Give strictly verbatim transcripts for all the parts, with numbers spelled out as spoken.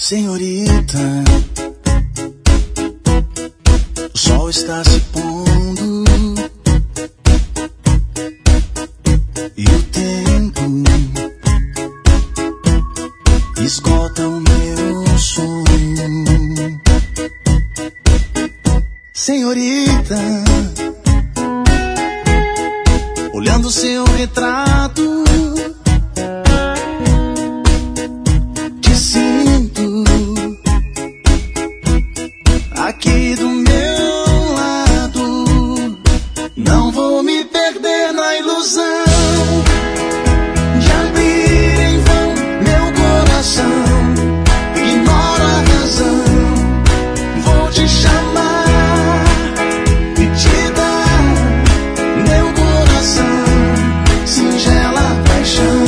Senhorita, o sol está se pondo e o tempo esgota o meu sonho. Senhorita, olhando seu retrato, te sinto aqui do meu lado. Não vou me perder na ilusão de abrir em vão meu coração. Ignoro a razão, vou te chamar e te dar meu coração, singela paixão.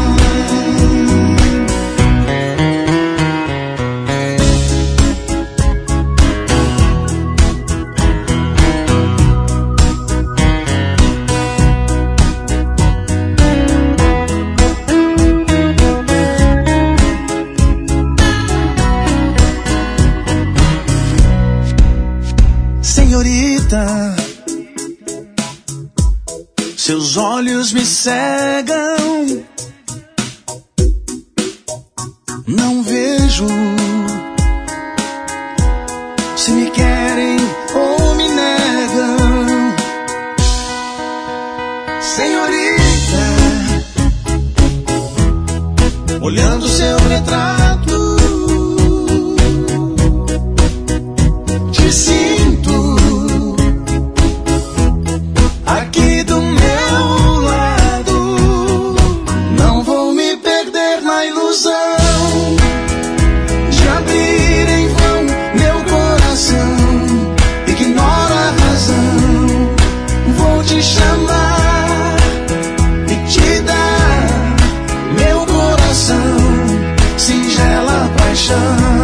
Senhorita, seus olhos me cegam, não vejo se me querem ou me negam. Senhorita, olhando seu retrato, te sinto aqui do meu lado. Não vou me perder na ilusão de abrir em vão meu coração. Ignoro a razão, vou te chamar e te dar meu coração, singela paixão.